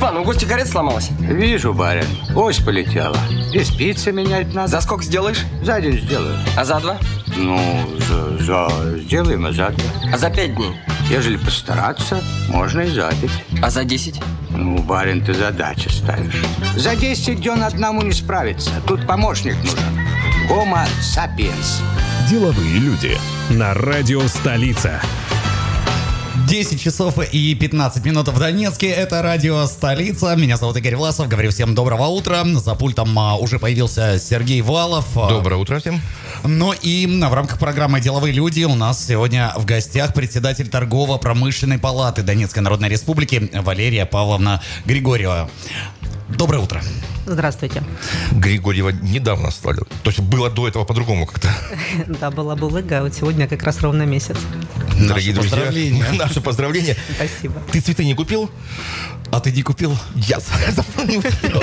Степан, у гостя карета сломалась. Вижу, барин. Ось полетела. И спицы менять надо. За сколько сделаешь? За день сделаю. А за 2? Ну, сделаем, а за 2. А за 5 дней? Ежели постараться, можно и за 5. А за 10? Ну, барин, ты задачи ставишь. За 10 дён одному не справиться. Тут помощник нужен. Homo sapiens. Деловые люди на радио «Столица». 10 часов и 15 минут в Донецке. Это радио «Столица». Меня зовут Игорь Власов. Говорю всем доброго утра. За пультом уже появился Сергей Валов. Доброе утро всем. Ну и в рамках программы «Деловые люди» у нас сегодня в гостях председатель торгово-промышленной палаты Донецкой Народной Республики Валерия Павловна Григорьева. Доброе утро. Здравствуйте. Григорьева недавно стали. То есть было до этого по-другому как-то. Да, была Булыга, а вот сегодня как раз ровно месяц. Дорогие друзья, наши поздравления. Спасибо. Ты цветы не купил? А ты не купил? Я не купил.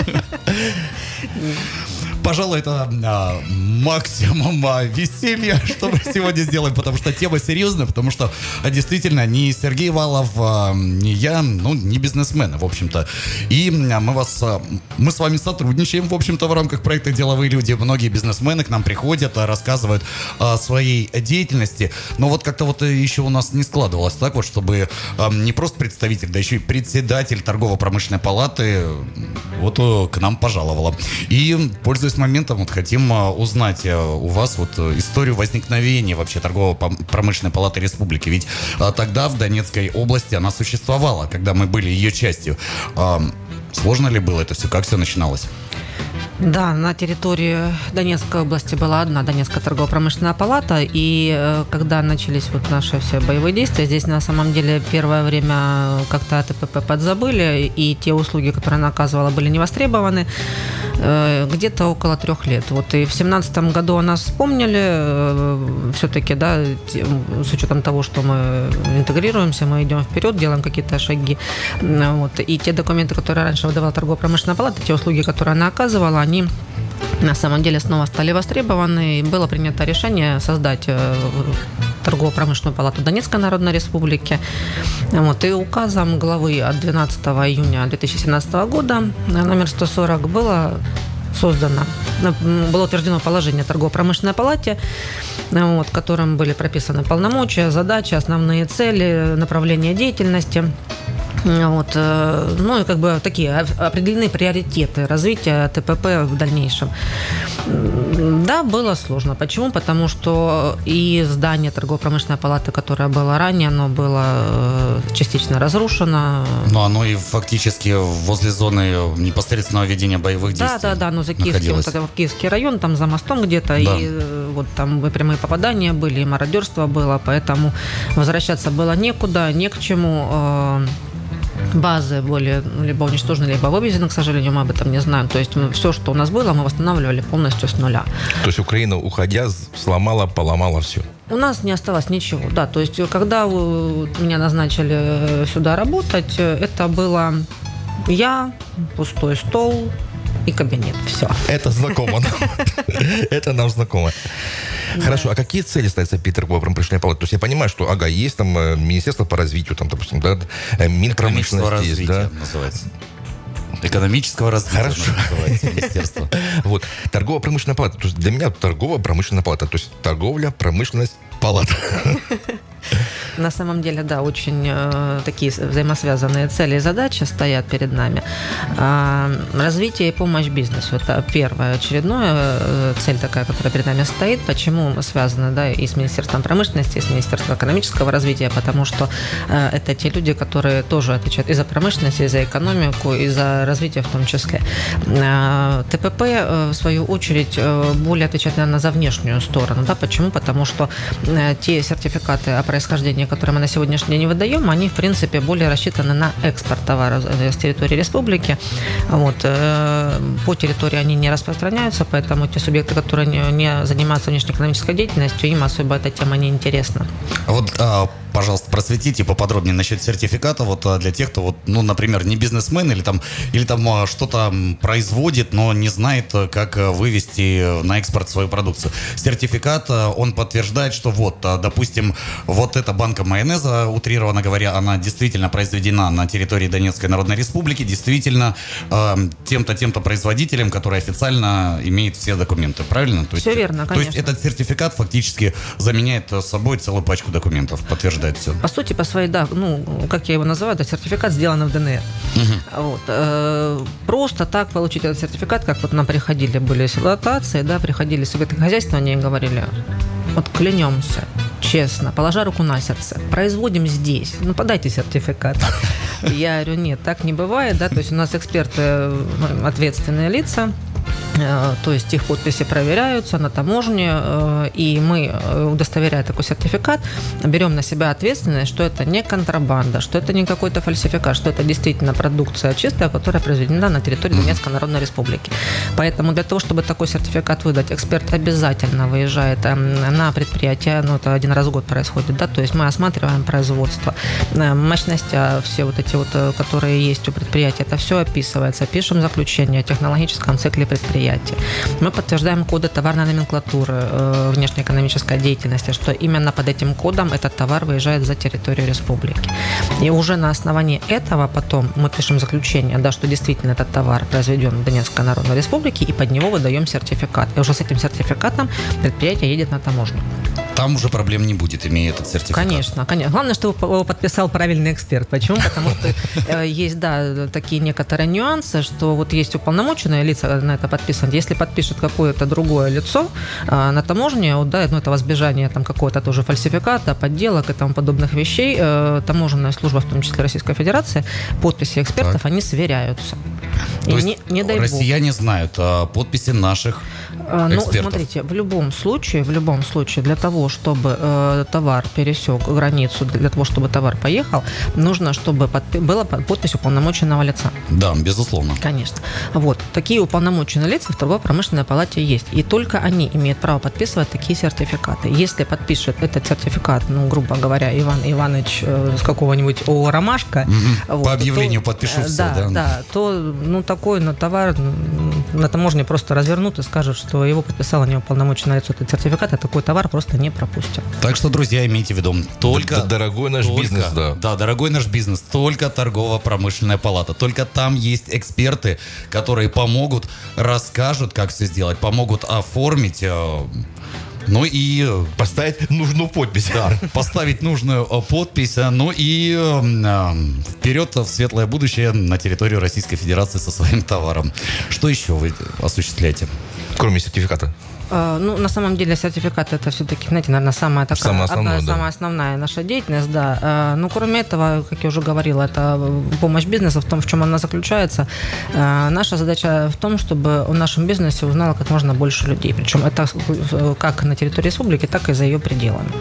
Пожалуй, это максимум веселья, что мы сегодня сделаем, потому что тема серьезная, потому что действительно ни Сергей Валов, ни я, не бизнесмены, в общем-то. И мы с вами сотрудничаем, в общем-то, в рамках проекта «Деловые люди». Многие бизнесмены к нам приходят, рассказывают о своей деятельности, но вот как-то вот еще у нас не складывалось так вот, чтобы не просто представитель, да еще и председатель торгово-промышленной палаты вот к нам пожаловала. И, пользуясь моментом, вот хотим узнать у вас вот историю возникновения вообще торгово-промышленной палаты республики. Ведь тогда в Донецкой области она существовала, когда мы были ее частью. Сложно ли было это все? Как все начиналось? Да, на территории Донецкой области была одна Донецкая торгово-промышленная палата, и когда начались вот наши все боевые действия, здесь на самом деле первое время как-то о ТПП подзабыли, и те услуги, которые она оказывала, были не востребованы где-то около 3 лет. Вот и в 2017 году о нас вспомнили, все-таки, да, с учетом того, что мы интегрируемся, мы идем вперед, делаем какие-то шаги. Вот. И те документы, которые раньше выдавала торгово-промышленная палата, те услуги, которые она оказывала, они на самом деле снова стали востребованы. И было принято решение создать торгово-промышленную палату Донецкой Народной Республики. Вот. И указом главы от 12 июня 2017 года номер 140 было утверждено положение о торгово-промышленной палате, вот, в котором были прописаны полномочия, задачи, основные цели, направления деятельности. Вот, и как бы такие определены приоритеты развития ТПП в дальнейшем. Да, было сложно. Почему? Потому что и здание торгово-промышленной палаты, которое было ранее, оно было частично разрушено. Но оно и фактически возле зоны непосредственного ведения боевых действий. Да, за Киевский район, там за мостом где-то, да. И вот там и прямые попадания были, и мародерство было, поэтому возвращаться было некуда, не к чему. Базы были либо уничтожены, либо вывезены, к сожалению, мы об этом не знаем. То есть все, что у нас было, мы восстанавливали полностью с нуля. То есть Украина, уходя, сломала, поломала все? У нас не осталось ничего, да. То есть когда меня назначили сюда работать, это было я, пустой стол и кабинет. Все. Это знакомо. Это нам знакомо. Хорошо, а какие цели ставятся перед торгово-промышленной палатой? То есть я понимаю, что, есть там Министерство по развитию, там, допустим, да, Минпромышленности есть, да? Называется. Экономического развития. Хорошо. Называется министерство. Вот. Торгово-промышленная палата. То есть для меня торгово-промышленная палата. То есть торговля, промышленность, палата. На самом деле, да, очень такие взаимосвязанные цели и задачи стоят перед нами. Развитие и помощь бизнесу – это первая очередная цель такая, которая перед нами стоит. Почему мы связаны, да, и с Министерством промышленности, и с Министерством экономического развития? Потому что это те люди, которые тоже отвечают и за промышленность, и за экономику, и за развитие в том числе. ТПП, в свою очередь, более отвечает, наверное, за внешнюю сторону. Да? Почему? Потому что те сертификаты о происхождении, которые мы на сегодняшний день выдаем, они, в принципе, более рассчитаны на экспорт товаров с территории республики. Вот. По территории они не распространяются, поэтому те субъекты, которые не занимаются внешнеэкономической деятельностью, им особо эта тема не интересна. Вот пожалуйста, просветите поподробнее насчет сертификата вот для тех, кто, вот, ну, например, не бизнесмен или там что-то производит, но не знает, как вывести на экспорт свою продукцию. Сертификат, он подтверждает, что вот, допустим, вот эта банка майонеза, утрированно говоря, она действительно произведена на территории Донецкой Народной Республики, действительно тем-то производителем, который официально имеет все документы, правильно? То есть, все верно, конечно. То есть этот сертификат фактически заменяет собой целую пачку документов, подтверждает все. По сути, по своей, да, ну, как я его называю, это сертификат, сделан в ДНР. Вот. Просто так получить этот сертификат, как вот нам приходили, были ситуации, да, приходили субъекты хозяйства, они говорили, вот клянемся, честно, положа руку на сердце, производим здесь, ну, подайте сертификат. Я говорю, нет, так не бывает, да, то есть у нас эксперты, ответственные лица, то есть их подписи проверяются на таможне, и мы, удостоверяя такой сертификат, берем на себя ответственность, что это не контрабанда, что это не какой-то фальсификат, что это действительно продукция чистая, которая произведена на территории Донецкой Народной Республики. Поэтому для того, чтобы такой сертификат выдать, эксперт обязательно выезжает на предприятие, ну, это один раз в год происходит, да, то есть мы осматриваем производство, мощности, все вот эти вот, которые есть у предприятия, это все описывается, пишем заключение о технологическом цикле предприятия. Мы подтверждаем коды товарной номенклатуры внешнеэкономической деятельности, что именно под этим кодом этот товар выезжает за территорию республики. И уже на основании этого потом мы пишем заключение, да, что действительно этот товар произведен в Донецкой Народной Республике, и под него выдаем сертификат. И уже с этим сертификатом предприятие едет на таможню. Там уже проблем не будет, имея этот сертификат. Конечно, конечно. Главное, чтобы его подписал правильный эксперт. Почему? Потому что есть, да, такие некоторые нюансы, что вот есть уполномоченные лица на это подписаны. Если подпишет какое-то другое лицо на таможне, вот, да, ну, это во избежание там какого-то тоже фальсификата, подделок и тому подобных вещей, таможенная служба, в том числе Российской Федерации, подписи экспертов, они сверяются. То и есть не дай бог. Россияне знают подписи наших Ну, экспертов. смотрите, в любом случае, для того, чтобы товар пересек границу, для того, чтобы товар поехал, нужно, чтобы была подпись уполномоченного лица. Да, безусловно. Конечно. Вот. Такие уполномоченные лица в торгово-промышленной палате есть. И только они имеют право подписывать такие сертификаты. Если подпишет этот сертификат, ну, грубо говоря, Иван Иванович с какого-нибудь ООО «Ромашка», вот, по объявлению подпишу все, да, то, ну, такой, ну, товар на таможне просто развернут и скажут, что его подписало неуполномоченное лицо этот сертификат, а такой товар просто не пропустят. Так что, друзья, имейте в виду, только... Дорогой наш бизнес, да. Да, дорогой наш бизнес, только торгово-промышленная палата. Только там есть эксперты, которые помогут, расскажут, как все сделать, помогут оформить... Ну и поставить нужную подпись. Да, поставить нужную подпись. Ну и вперед в светлое будущее на территорию Российской Федерации со своим товаром. Что еще вы осуществляете? Кроме сертификата. Ну, на самом деле, сертификат это все-таки, знаете, наверное, самая основная наша деятельность, да. Но кроме этого, как я уже говорила, это помощь бизнесу в том, в чем она заключается. Наша задача в том, чтобы о нашем бизнесе узнало как можно больше людей. Причем это как на территории республики, так и за ее пределами.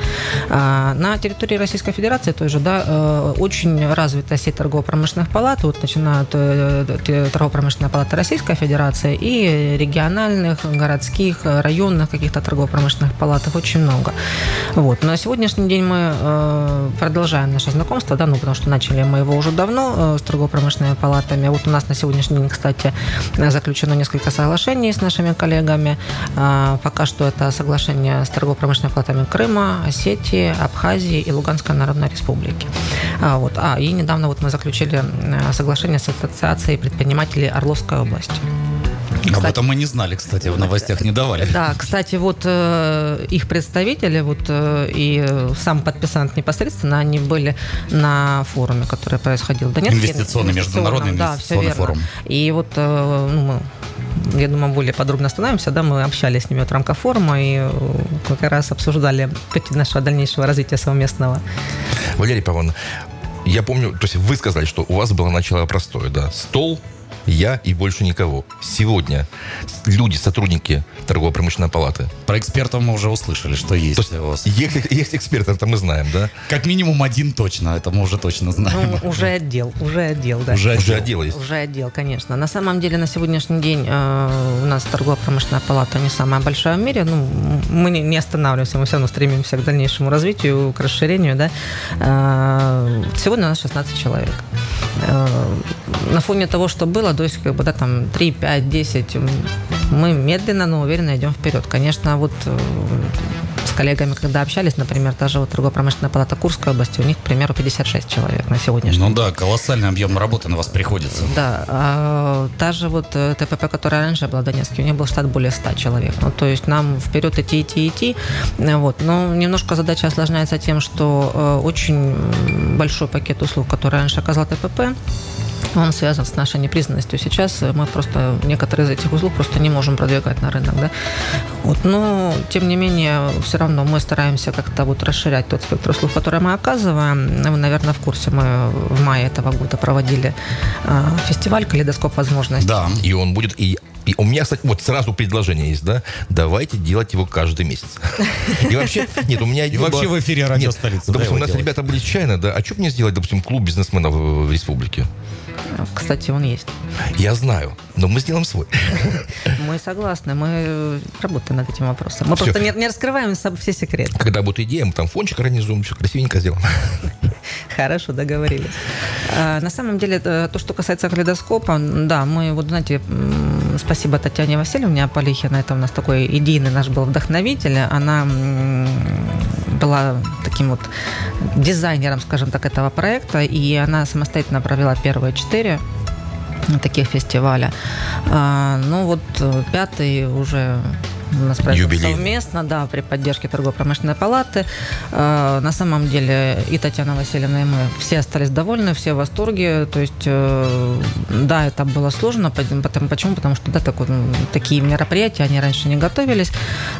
На территории Российской Федерации тоже, да, очень развита сеть торгово-промышленных палат, вот начиная от торгово-промышленной палаты Российской Федерации и региональных, городских, районных каких-то торгово-промышленных палатах очень много. Вот. На сегодняшний день мы продолжаем наше знакомство, да, ну, потому что начали мы его уже давно с торгово-промышленными палатами. Вот у нас на сегодняшний день, кстати, заключено несколько соглашений с нашими коллегами. Пока что это соглашение с торгово-промышленными палатами Крыма, Осетии, Абхазии и Луганской Народной Республики. Вот. И недавно вот мы заключили соглашение с Ассоциацией предпринимателей Орловской области. Кстати, об этом мы не знали, кстати, в новостях не давали. Да, кстати, вот их представители, вот и сам подписант непосредственно, они были на форуме, который происходил в Донецке. Международный инвестиционный форум. И вот, ну, мы, я думаю, более подробно остановимся, да, мы общались с ними в рамках форума и как раз обсуждали пути нашего дальнейшего развития совместного. Валерия Павловна, я помню, то есть вы сказали, что у вас было начало простое, да, стол, Я и больше никого. Сегодня люди, сотрудники торгово-промышленной палаты. Про экспертов мы уже услышали, что есть у вас. Есть эксперты, это мы знаем, да? Как минимум один точно, это мы уже точно знаем. Ну, уже отдел, да. Уже отдел есть. Уже отдел, конечно. На самом деле, на сегодняшний день у нас торгово-промышленная палата не самая большая в мире. Ну, мы не останавливаемся, мы все равно стремимся к дальнейшему развитию, к расширению, да. Сегодня у нас 16 человек. На фоне того, что было, то есть, как бы, да, там 3, 5, 10, мы медленно, но уверенно идем вперед. Конечно, вот с коллегами, когда общались, например, та же вот торгово-промышленная палата Курской области, у них, к примеру, 56 человек на сегодняшний день. Ну да, колоссальный объем работы на вас приходится. Да, та же вот ТПП, которая раньше была в Донецке, у них был штат более 100 человек. Ну, то есть нам вперед идти. Вот. Но немножко задача осложняется тем, что очень большой пакет услуг, который раньше оказал ТПП, он связан с нашей непризнанностью. Сейчас мы просто некоторые из этих узлов просто не можем продвигать на рынок. Да? Вот. Но, тем не менее, все равно мы стараемся как-то вот расширять тот спектр услуг, который мы оказываем. Вы, наверное, в курсе, мы в мае этого года проводили фестиваль «Калейдоскоп возможностей». Да. И он будет... И у меня, кстати, вот сразу предложение есть, да? Давайте делать его каждый месяц. И вообще, нет, у меня... И вообще в эфире «Радио Столица». Допустим, у нас ребята были чайно, да? А что мне сделать, допустим, клуб бизнесменов в республике? Кстати, он есть. Я знаю, но мы сделаем свой. Мы согласны, мы работаем над этим вопросом. Мы просто не раскрываем все секреты. Когда будет идея, мы там фончик организуем, все красивенько сделаем. Хорошо, договорились. На самом деле, то, что касается калейдоскопа, да, мы, вот знаете, спасибо Татьяне Васильевне Аполихиной, это у нас такой идейный наш был вдохновитель, она была таким вот дизайнером, скажем так, этого проекта, и она самостоятельно провела первые 4 таких фестиваля. Ну вот 5-й уже у нас происходит совместно, да, при поддержке торгово-промышленной палаты. На самом деле и Татьяна Васильевна, и мы все остались довольны, все в восторге. То есть, да, это было сложно. Почему? Потому что, да, такие мероприятия, они раньше не готовились.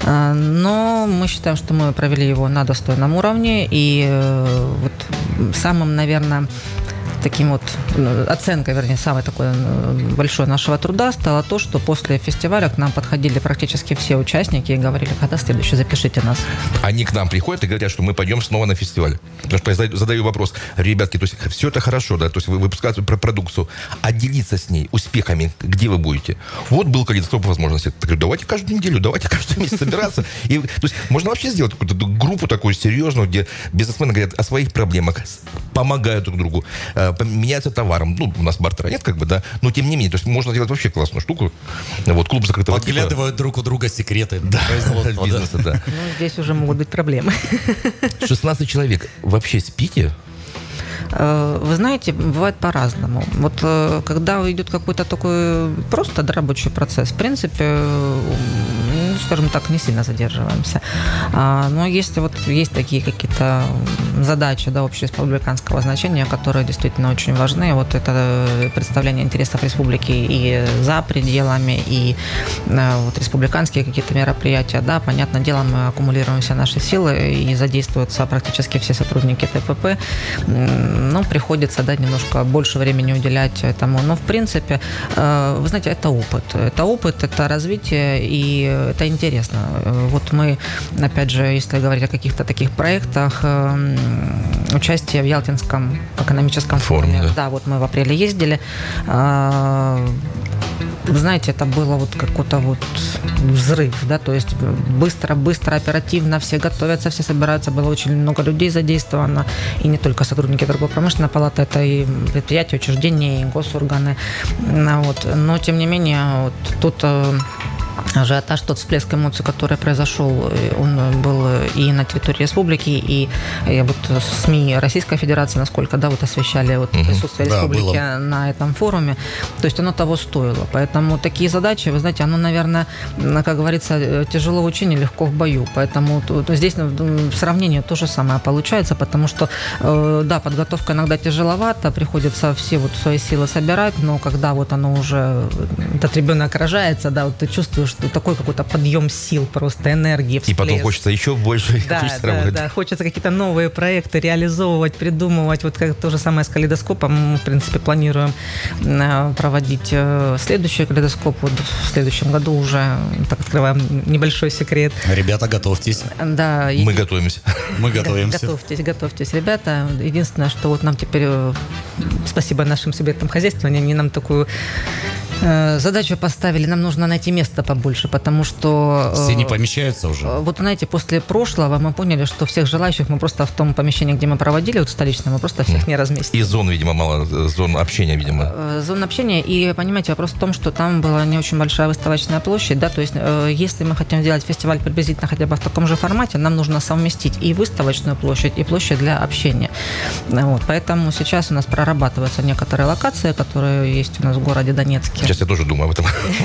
Но мы считаем, что мы провели его на достойном уровне. И вот самым, наверное, таким вот оценкой, вернее, самой такой большой нашего труда стало то, что после фестиваля к нам подходили практически все участники и говорили: когда следующий, запишите нас. Они к нам приходят и говорят, что мы пойдем снова на фестиваль. Потому что я задаю вопрос: ребятки, то есть все это хорошо, да, то есть вы выпускаете продукцию, а делиться с ней успехами, где вы будете? Вот был калейдоскоп возможности. Я говорю, давайте каждую неделю, давайте каждый месяц собираться. И, то есть можно вообще сделать какую-то группу такую серьезную, где бизнесмены говорят о своих проблемах, помогают друг другу, меняются товаром. Ну, у нас бартера нет, как бы, да, но тем не менее, то есть можно сделать вообще классную штуку. Вот, клуб закрытого типа. Подглядывают друг у друга секреты производства, бизнеса, да. Ну, здесь уже могут быть проблемы. 16 человек. Вообще спите? Вы знаете, бывает по-разному. Вот когда идет какой-то такой просто рабочий процесс, в принципе, скажем так, не сильно задерживаемся. Но если вот есть такие какие-то задачи, да, общереспубликанского значения, которые действительно очень важны, вот это представление интересов республики и за пределами, и вот республиканские какие-то мероприятия, да, понятное дело, мы аккумулируем все наши силы и задействуются практически все сотрудники ТПП. Ну, приходится, да, немножко больше времени уделять этому. Но, в принципе, вы знаете, это опыт. Это опыт, это развитие, и это интересно. Вот мы, опять же, если говорить о каких-то таких проектах, участие в Ялтинском экономическом форуме. Да, вот мы в апреле ездили. Вы знаете, это было вот какой-то вот взрыв, да, то есть быстро, оперативно, все готовятся, все собираются, было очень много людей задействовано, и не только сотрудники торгово-промышленной палаты, это и предприятия, учреждения, и госорганы, вот. Но, тем не менее, вот тут ажиотаж, тот всплеск эмоций, который произошел, он был и на территории республики, и вот СМИ Российской Федерации, насколько, да, вот освещали вот присутствие республики на этом форуме. То есть оно того стоило. Поэтому такие задачи, вы знаете, оно, наверное, как говорится, тяжело в учении, легко в бою. Поэтому здесь в сравнении то же самое получается, потому что, да, подготовка иногда тяжеловата, приходится все вот свои силы собирать, но когда вот оно уже, этот ребенок рожается, да, вот ты чувствуешь, что такой какой-то подъем сил, просто энергии, всплеск. И потом хочется еще больше работать. Да, хочется какие-то новые проекты реализовывать, придумывать. Вот как то же самое с калейдоскопом. Мы, в принципе, планируем проводить следующий калейдоскоп. Вот в следующем году уже, так открываем небольшой секрет. Ребята, готовьтесь. Да. Мы готовимся. Мы готовимся. Готовьтесь, ребята. Единственное, что вот нам теперь, спасибо нашим субъектам хозяйства, они нам такую задачу поставили, нам нужно найти место побольше, потому что... Все не помещаются уже. Вот, знаете, после прошлого мы поняли, что всех желающих мы просто в том помещении, где мы проводили, вот столичном, мы просто всех не разместили. И зон, видимо, мало, зон общения, видимо. Зон общения, и, понимаете, вопрос в том, что там была не очень большая выставочная площадь, да, то есть если мы хотим сделать фестиваль приблизительно хотя бы в таком же формате, нам нужно совместить и выставочную площадь, и площадь для общения. Вот, поэтому сейчас у нас прорабатываются некоторые локации, которые есть у нас в городе Донецке. Сейчас я тоже думаю об этом.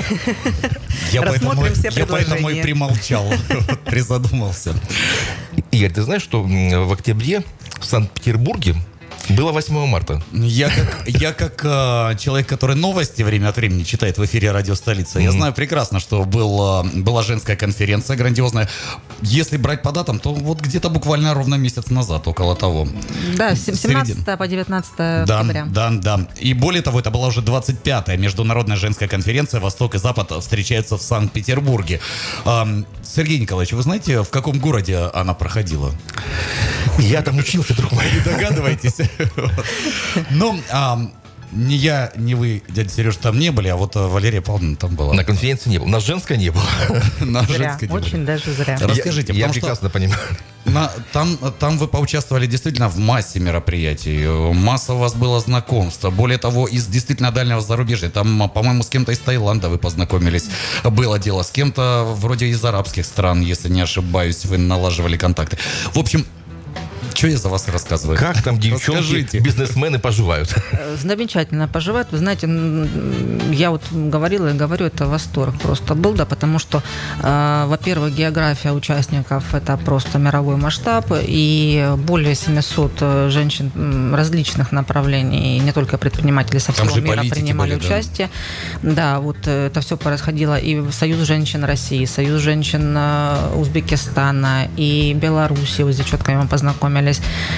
Я поэтому и примолчал, призадумался. Игорь, ты знаешь, что в октябре в Санкт-Петербурге было 8 марта. Я как человек, который новости время от времени читает в эфире «Радио Столица», я знаю прекрасно, что была женская конференция грандиозная. Если брать по датам, то вот где-то буквально ровно месяц назад, около того. Да, с 17 по 19 октября. Да. И более того, это была уже 25-я международная женская конференция «Восток и Запад встречаются в Санкт-Петербурге». Сергей Николаевич, вы знаете, в каком городе она проходила? Я там учился, друг мой. Не догадываетесь? Ну, ни я, ни вы, дядя Сереж, там не были, а вот Валерия Павловна там была. На конференции не было. У нас женской не было. Зря, очень даже зря. Расскажите, я прекрасно понимаю. Там вы поучаствовали действительно в массе мероприятий, масса у вас было знакомств. Более того, из действительно дальнего зарубежья. Там, по-моему, с кем-то из Таиланда вы познакомились. Было дело. С кем-то вроде из арабских стран, если не ошибаюсь, вы налаживали контакты. В общем, что я за вас рассказываю? Как там девчонки, бизнесмены поживают? Замечательно поживают. Вы знаете, я вот говорила и говорю, это восторг просто был, да, потому что, во-первых, география участников – это просто мировой масштаб, и более 700 женщин различных направлений, и не только предприниматели со всего мира принимали участие. Да, вот это все происходило и в Союз женщин России, Союз женщин Узбекистана и Беларуси, вот с девчонками мы познакомились.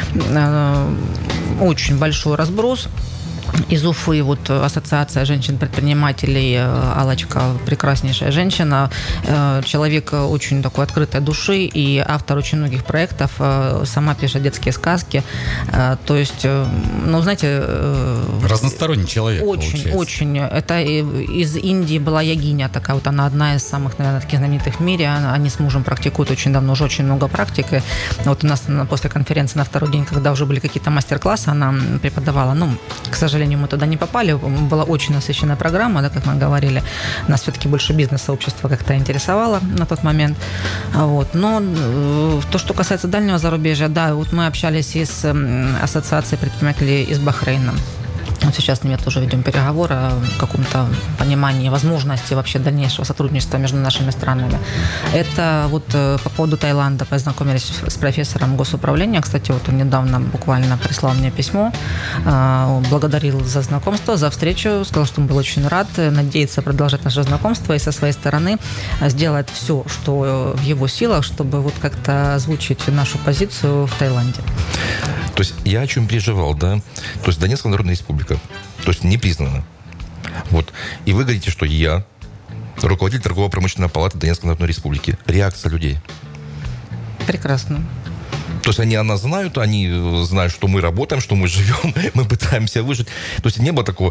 Очень большой разброс. Из Уфы вот ассоциация женщин-предпринимателей, Аллочка, прекраснейшая женщина, человек очень такой открытой души и автор очень многих проектов, сама пишет детские сказки, то есть, ну, знаете... Разносторонний человек, Очень. Это из Индии была йогиня такая, вот она одна из самых, наверное, таких знаменитых в мире, они с мужем практикуют очень давно, уже очень много практики. Вот у нас после конференции на второй день, когда уже были какие-то мастер-классы, она преподавала, к сожалению, мы туда не попали, была очень насыщенная программа, да, как мы говорили, нас все-таки больше бизнес-сообщества как-то интересовало на тот момент, вот. Но то, что касается дальнего зарубежья, да, вот мы общались и с ассоциацией предпринимателей из Бахрейна. Вот сейчас с ними тоже ведем переговоры о каком-то понимании возможности вообще дальнейшего сотрудничества между нашими странами. Это вот по поводу Таиланда познакомились с профессором госуправления. Кстати, вот он недавно буквально прислал мне письмо, благодарил за знакомство, за встречу, сказал, что он был очень рад, надеется продолжать наше знакомство и со своей стороны сделать все, что в его силах, чтобы вот как-то озвучить нашу позицию в Таиланде. То есть я о чем переживал, да? То есть Донецкая Народная Республика, то есть не признана. Вот. И вы говорите, что я руководитель торгово-промышленной палаты Донецкой Народной Республики. Реакция людей. Прекрасно. То есть они о нас знают, они знают, что мы работаем, что мы живем, мы пытаемся выжить. То есть не было такого,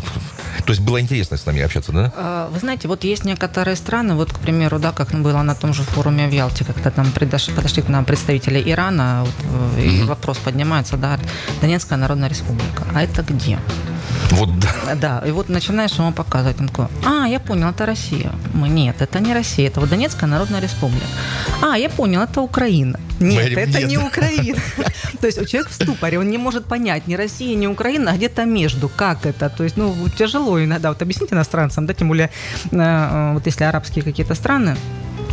то есть было интересно с нами общаться, да? Вы знаете, вот есть некоторые страны, вот, к примеру, да, как было на том же форуме в Ялте, когда там подошли к нам представители Ирана, вот, и вопрос поднимается, да, Донецкая Народная Республика. А это где? Вот да. Да, и вот начинаешь ему показывать, он такой, я понял, это Россия. Нет, это не Россия, это вот Донецкая Народная Республика. Я понял, это Украина. Нет, это не Украина. То есть человек в ступоре, он не может понять, ни Россия, ни Украина, а где-то между. Как это? То есть, тяжело иногда. Вот объяснить иностранцам, да, тем более, вот если арабские какие-то страны,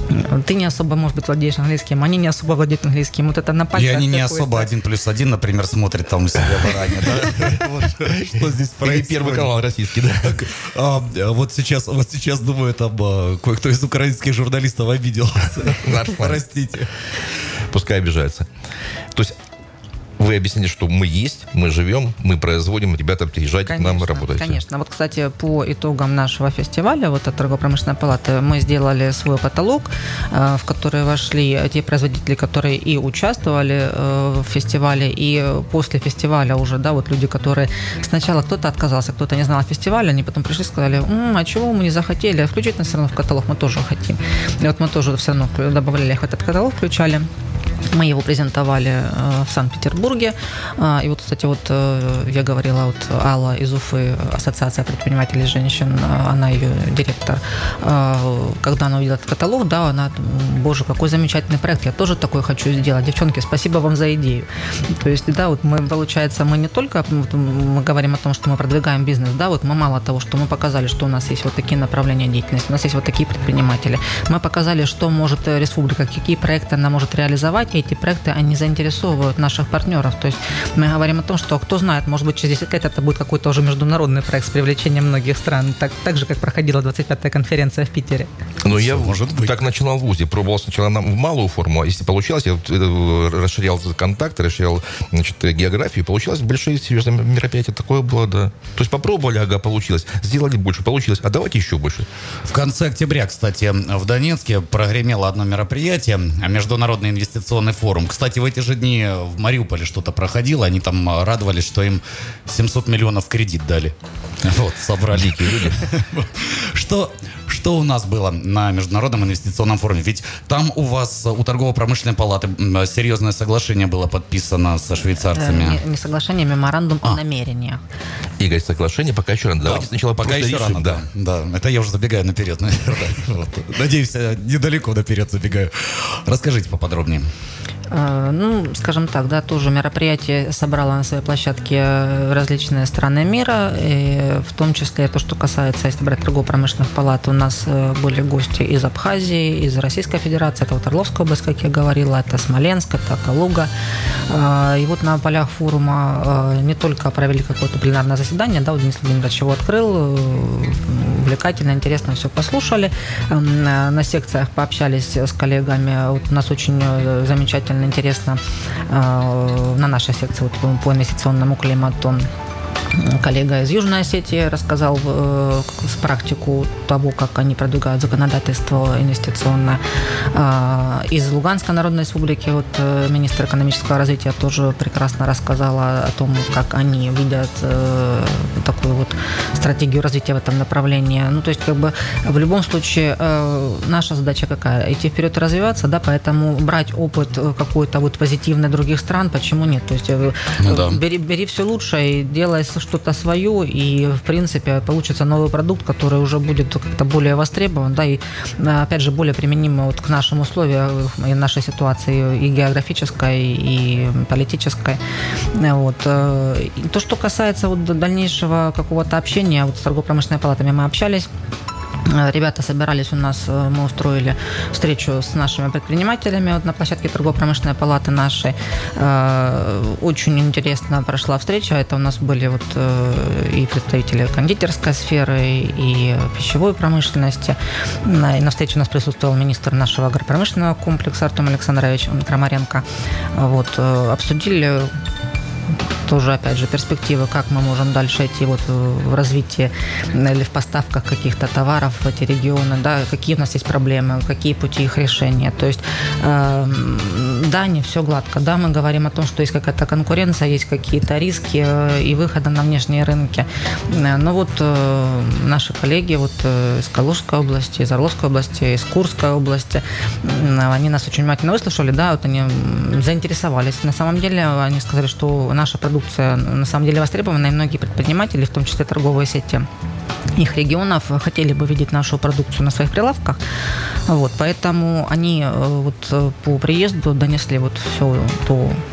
ты не особо, может быть, владеешь английским, они не особо владеют английским. Вот это на пальцах. И они не какой-то. особо 1+1, например, смотрят там у себя в Иране, да? Вот что здесь Или происходит. Первый канал российский, да. Вот сейчас, думаю, там кое-кто из украинских журналистов обиделся. Простите. Пускай обижаются. То есть вы объяснили, что мы есть, мы живем, мы производим, ребята, приезжайте к нам работать. Конечно. Вот, кстати, по итогам нашего фестиваля, вот от торгово-промышленной палаты, мы сделали свой каталог, в который вошли те производители, которые и участвовали в фестивале, и после фестиваля уже, да, вот люди, которые сначала кто-то отказался, кто-то не знал о фестивале, они потом пришли и сказали, а чего мы не захотели, включить нас все равно в каталог мы тоже хотим. И вот мы тоже все равно добавляли их в этот каталог, включали. Мы его презентовали в Санкт-Петербурге. И вот, кстати, вот я говорила, вот Алла из Уфы, Ассоциация предпринимателей женщин, она ее директор. Когда она увидела этот каталог, да, она, боже, какой замечательный проект, я тоже такой хочу сделать. Девчонки, спасибо вам за идею. То есть, да, вот мы, получается, мы не только мы говорим о том, что мы продвигаем бизнес, да, вот мы мало того, что мы показали, что у нас есть вот такие направления деятельности, у нас есть вот такие предприниматели. Мы показали, что может республика, какие проекты она может реализовать, и эти проекты, они заинтересовывают наших партнеров. То есть мы говорим о том, что, кто знает, может быть, через 10 лет это будет какой-то уже международный проект с привлечением многих стран, так же, как проходила 25-я конференция в Питере. Но я так начинал в ВУЗе, пробовал сначала в малую форму, а если получалось, я расширял контакты, расширял, значит, географию, получилось большие серьезные мероприятия, такое было, да. То есть попробовали, ага, получилось, сделали больше, получилось, а давайте еще больше. В конце октября, кстати, в Донецке прогремело одно мероприятие, Международный инвестиционный форум. Кстати, в эти же дни в Мариуполе что-то проходило, они там радовались, что им 700 миллионов кредит дали. Вот, собрали. Дикие люди. Что у нас было на Международном инвестиционном форуме? Ведь там у вас, у торгово-промышленной палаты, серьезное соглашение было подписано со швейцарцами. Не соглашение, меморандум о намерениях. Игорь, соглашение пока еще рано. Давайте сначала пока еще решим, рано, да. Это я уже забегаю наперед, наверное. Надеюсь, я недалеко наперед забегаю. Расскажите поподробнее. Ну, скажем так, да, тоже мероприятие собрало на своей площадке различные страны мира, и в том числе то, что касается, если брать торгово-промышленных палат, у нас были гости из Абхазии, из Российской Федерации, это вот Орловская область, как я говорила, это Смоленск, это Калуга. И вот на полях форума не только провели какое-то пленарное заседание, да, вот Денис Владимирович его открыл, увлекательно, интересно все послушали, на секциях пообщались с коллегами, вот у нас очень замечательно, интересно на нашей секции вот, по инвестиционному климату. Коллега из Южной Осетии рассказал практику того, как они продвигают законодательство инвестиционное. Из Луганской Народной Республики вот, министр экономического развития тоже прекрасно рассказала о том, как они видят такую вот стратегию развития в этом направлении. Ну, то есть, как бы, в любом случае, наша задача какая? Идти вперед и развиваться, да, поэтому брать опыт какой-то вот позитивный других стран, почему нет? То есть, бери все лучшее и делай что-то свое, и, в принципе, получится новый продукт, который уже будет как-то более востребован, да, и, опять же, более применим вот к нашим условиям и нашей ситуации и географической, и политической. Вот. И то, что касается вот дальнейшего какого-то общения, вот с торгово-промышленными палатами мы общались. Ребята собирались у нас, мы устроили встречу с нашими предпринимателями вот на площадке торгово-промышленной палаты нашей. Очень интересно прошла встреча. Это у нас были вот и представители кондитерской сферы, и пищевой промышленности. И на встрече у нас присутствовал министр нашего агропромышленного комплекса Артем Александрович Крамаренко. Вот, обсудили тоже, опять же, перспективы, как мы можем дальше идти вот в развитии или в поставках каких-то товаров в эти регионы, да, какие у нас есть проблемы, какие пути их решения. То есть, да, не все гладко, да, мы говорим о том, что есть какая-то конкуренция, есть какие-то риски и выхода на внешние рынки. Но вот наши коллеги вот из Калужской области, из Орловской области, из Курской области, они нас очень внимательно выслушали, да, вот они заинтересовались. На самом деле, они сказали, что наша продукция на самом деле востребована, и многие предприниматели, в том числе торговые сети их регионов, хотели бы видеть нашу продукцию на своих прилавках. Вот, поэтому они вот по приезду донесли вот всю ту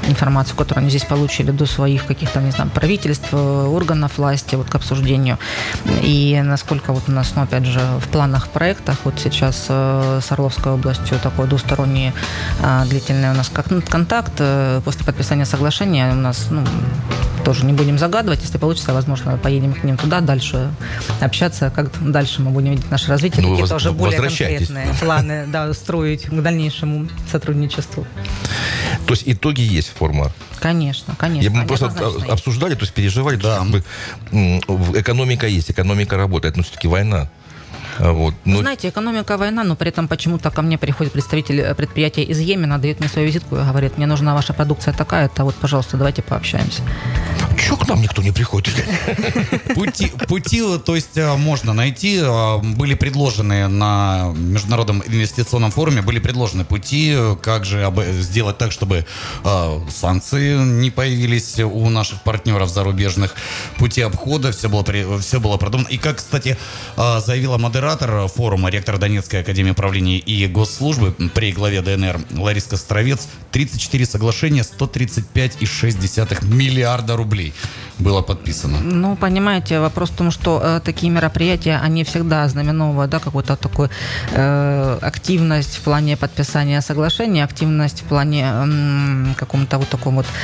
информацию, которую они здесь получили, до своих каких-то, не знаю, правительств, органов власти вот, к обсуждению. И насколько вот у нас, ну, опять же, в планах, проектах, вот сейчас с Орловской областью такой двусторонний длительный у нас контакт. После подписания соглашения у нас, ну, тоже не будем загадывать. Если получится, возможно, поедем к ним туда дальше общаться, как дальше мы будем видеть наше развитие, Ну, какие-то уже более возвращайтесь. конкретные планы, да, строить к дальнейшему сотрудничеству. То есть итоги есть форма. Конечно, конечно. Мы они просто однозначно есть. обсуждали, то есть переживали, Да. то есть, как бы, экономика есть, экономика работает, но все-таки война. Вот. Ну, Знаете, экономика, война, но при этом почему-то ко мне приходит представитель предприятия из Йемена, дает мне свою визитку и говорит, мне нужна ваша продукция такая-то, вот, пожалуйста, давайте пообщаемся. чё к нам никто не приходит? Пути, то есть, можно найти. Были предложены на Международном инвестиционном форуме, были предложены пути, как же сделать так, чтобы санкции не появились у наших партнеров зарубежных, пути обхода, все было продумано. И как, кстати, заявила модератор форума, ректор Донецкой академии управления и госслужбы при главе ДНР Лариска Стровец, 34 соглашения, 135,6 миллиарда рублей было подписано. Ну, понимаете, вопрос в том, что такие мероприятия, они всегда знаменовывают, да, какую-то такую активность в плане подписания соглашений, активность в плане каком-то вот таком вот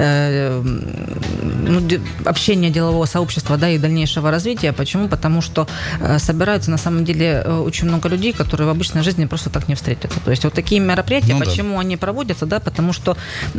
общения делового сообщества, да, и дальнейшего развития. Почему? Потому что собираются, на самом деле, очень много людей, которые в обычной жизни просто так не встретятся. То есть вот такие мероприятия, Ну, почему они проводятся, да, потому что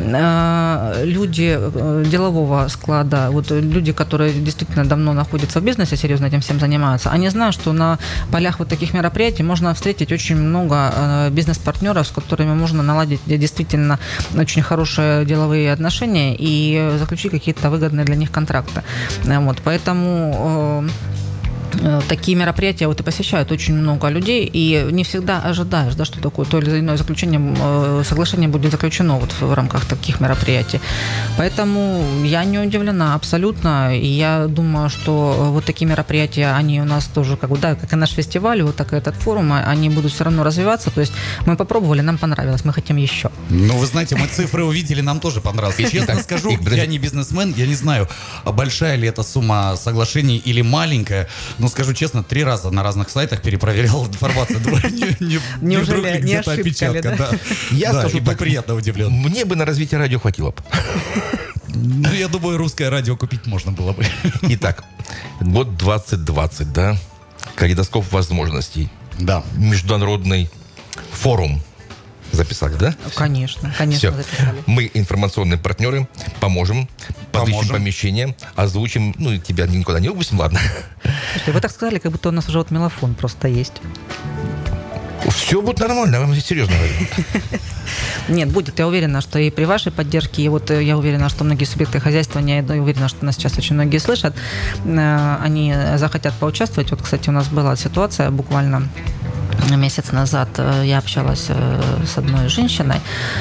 люди делового склада, вот люди, которые действительно давно находятся в бизнесе, серьезно этим всем занимаются, они знают, что на полях вот таких мероприятий можно встретить очень много бизнес-партнеров, с которыми можно наладить действительно очень хорошие деловые отношения и заключить какие-то выгодные для них контракты. Вот, поэтому такие мероприятия вот и посещают очень много людей, и не всегда ожидаешь, да, что такое то или иное соглашение будет заключено вот в рамках таких мероприятий. Поэтому я не удивлена абсолютно, и я думаю, что вот такие мероприятия, они у нас тоже, как бы, да, как и наш фестиваль, вот так и этот форум, они будут все равно развиваться. То есть мы попробовали, нам понравилось, мы хотим еще. Ну, вы знаете, мы цифры увидели, нам тоже понравилось. И честно скажу, я не бизнесмен, я не знаю, большая ли эта сумма соглашений или маленькая. Но скажу честно, 3 раза на разных сайтах перепроверял информацию. Неужели не где-то ошибка ли, опечатка, да? да. Я Да, скажу и был так, приятно удивлен. Мне бы на развитие радио хватило бы. Ну, я думаю, русское радио купить можно было бы. Итак, год 2020, да? Калейдоскоп возможностей. Да. Международный форум. Записали, да? Конечно, Все. записали. Мы информационные партнеры, поможем, подыщем Поможем. помещение, озвучим, ну, и тебя никуда не выпустим, ладно. Слушайте, вы так сказали, как будто у нас уже вот мелофон просто есть. Все будет нормально, я вам серьезно говорю. Нет, будет. Я уверена, что и при вашей поддержке, и вот я уверена, что многие субъекты хозяйствования, я уверена, что нас сейчас очень многие слышат, они захотят поучаствовать. Вот, кстати, у нас была ситуация буквально месяц назад. Я общалась с одной женщиной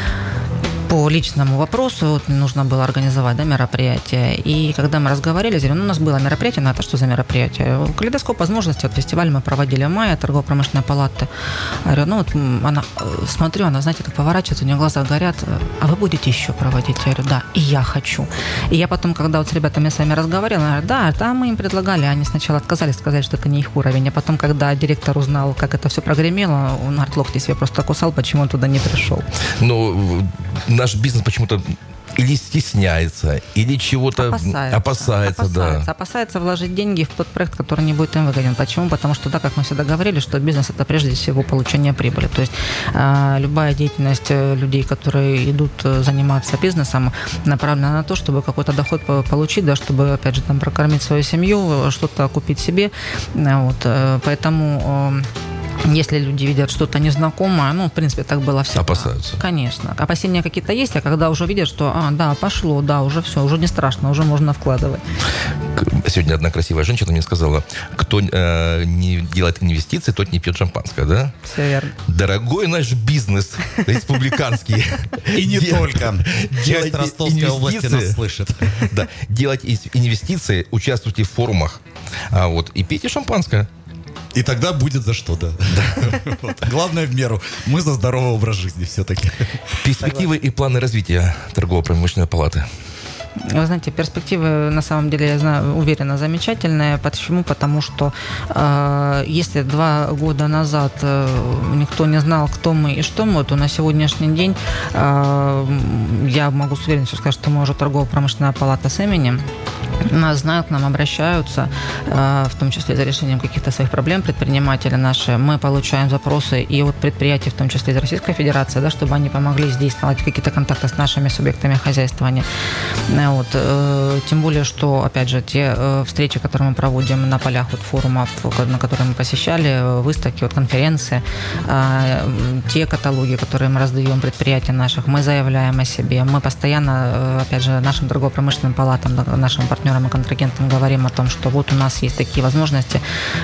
по личному вопросу, вот, нужно было организовать, да, мероприятие. И когда мы разговаривали, я говорю, у нас было мероприятие, но это что за мероприятие? Калейдоскоп возможностей, вот фестиваль мы проводили в мае, торгово-промышленная палата. Я говорю, ну вот она, смотрю, она, знаете, так поворачивается, у нее глаза горят, а вы будете еще проводить? Я говорю, да, и я хочу. И я потом, когда вот с ребятами с вами разговаривала, она говорит, да, мы им предлагали, они сначала отказались, сказали, что это не их уровень, а потом, когда директор узнал, как это все прогремело, он говорит, локти себе просто кусал, почему он туда не пришел. Но наш бизнес почему-то или стесняется, или чего-то опасается, Опасается вложить деньги в тот проект, который не будет им выгоден. Почему? Потому что, да, как мы всегда говорили, что бизнес – это прежде всего получение прибыли. То есть любая деятельность людей, которые идут заниматься бизнесом, направлена на то, чтобы какой-то доход получить, да, чтобы, опять же, там, прокормить свою семью, что-то купить себе. Вот. Поэтому если люди видят что-то незнакомое, ну, в принципе, так было всегда. Опасаются. Конечно. Опасения какие-то есть, а когда уже видят, что, да, пошло, да, уже все, уже не страшно, уже можно вкладывать. Сегодня одна красивая женщина мне сказала, кто не делает инвестиции, тот не пьет шампанское, да? Все верно. Дорогой наш бизнес республиканский. И не только. Часть Ростовской области нас слышит. Да, делайте инвестиции, участвуйте в форумах, и пейте шампанское. И тогда будет за что, да. Вот. Главное в меру. Мы за здоровый образ жизни все-таки. Перспективы и планы развития торгово-промышленной палаты. Вы знаете, перспективы, на самом деле, я знаю, уверена, замечательные. Почему? Потому что если 2 года назад никто не знал, кто мы и что мы, то на сегодняшний день я могу с уверенностью сказать, что мы уже торгово-промышленная палата с именем. Нас знают, к нам обращаются, в том числе за решением каких-то своих проблем предприниматели наши. Мы получаем запросы и от предприятий, в том числе из Российской Федерации, да, чтобы они помогли здесь наладить какие-то контакты с нашими субъектами хозяйствования. Вот. Тем более, что, опять же, те встречи, которые мы проводим на полях вот, форумов, на которые мы посещали, выставки, вот, конференции, те каталоги, которые мы раздаем предприятиям наших, мы заявляем о себе. Мы постоянно, опять же, нашим торгово-промышленным палатам, нашим партнерам и контрагентам говорим о том, что вот у нас есть такие возможности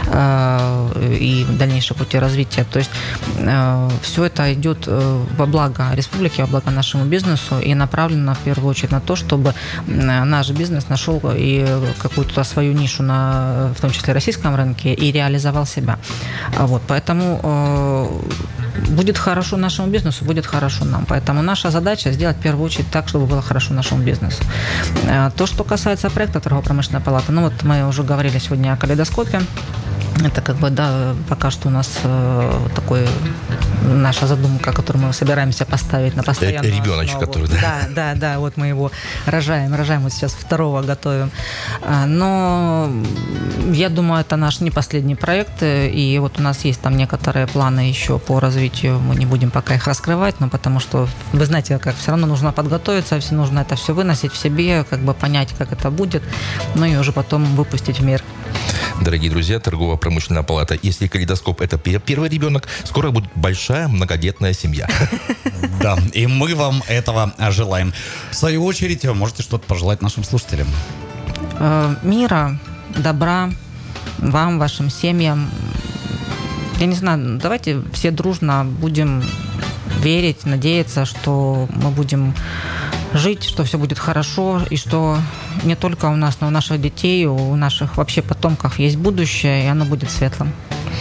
и дальнейшие пути развития. То есть все это идет во благо республики, во благо нашему бизнесу и направлено в первую очередь на то, чтобы наш бизнес нашел и какую-то свою нишу, в том числе российском рынке, и реализовал себя. Вот, поэтому будет хорошо нашему бизнесу, будет хорошо нам. Поэтому наша задача сделать в первую очередь так, чтобы было хорошо нашему бизнесу. То, что касается проекта торгово-промышленной палаты, ну вот мы уже говорили сегодня о калейдоскопе. Это как бы, да, пока что у нас такой наша задумка, которую мы собираемся поставить на постоянную ребеночек, основу. который, да? Да, вот мы его рожаем вот сейчас 2-го готовим. Но я думаю, это наш не последний проект, и вот у нас есть там некоторые планы еще по развитию, мы не будем пока их раскрывать, но потому что, вы знаете, как все равно нужно подготовиться, нужно это все выносить в себе, как бы понять, как это будет, ну и уже потом выпустить в мир. Дорогие друзья, торгово-промышленная палата. Если калейдоскоп – это первый ребенок, скоро будет большая многодетная семья. Да, и мы вам этого желаем. В свою очередь, можете что-то пожелать нашим слушателям? Мира, добра вам, вашим семьям. Я не знаю, давайте все дружно будем верить, надеяться, что мы будем жить, что все будет хорошо, и что не только у нас, но и у наших детей, у наших вообще потомков есть будущее, и оно будет светлым.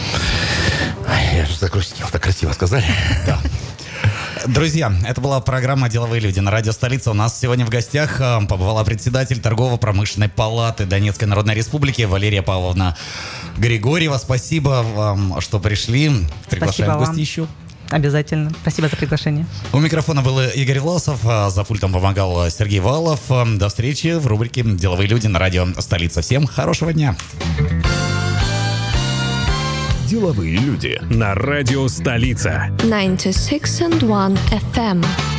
Я же загрустил, так красиво сказали. Да. Друзья, это была программа «Деловые люди» на радио «Столица». У нас сегодня в гостях побывала председатель торгово-промышленной палаты Донецкой Народной Республики Валерия Павловна Григорьева. Спасибо вам, что пришли. Приглашаем в гости еще. Обязательно. Спасибо за приглашение. У микрофона был Игорь Власов, за пультом помогал Сергей Валов. До встречи в рубрике «Деловые люди» на радио «Столица». Всем хорошего дня. Деловые люди на радио «Столица». 96.1 FM.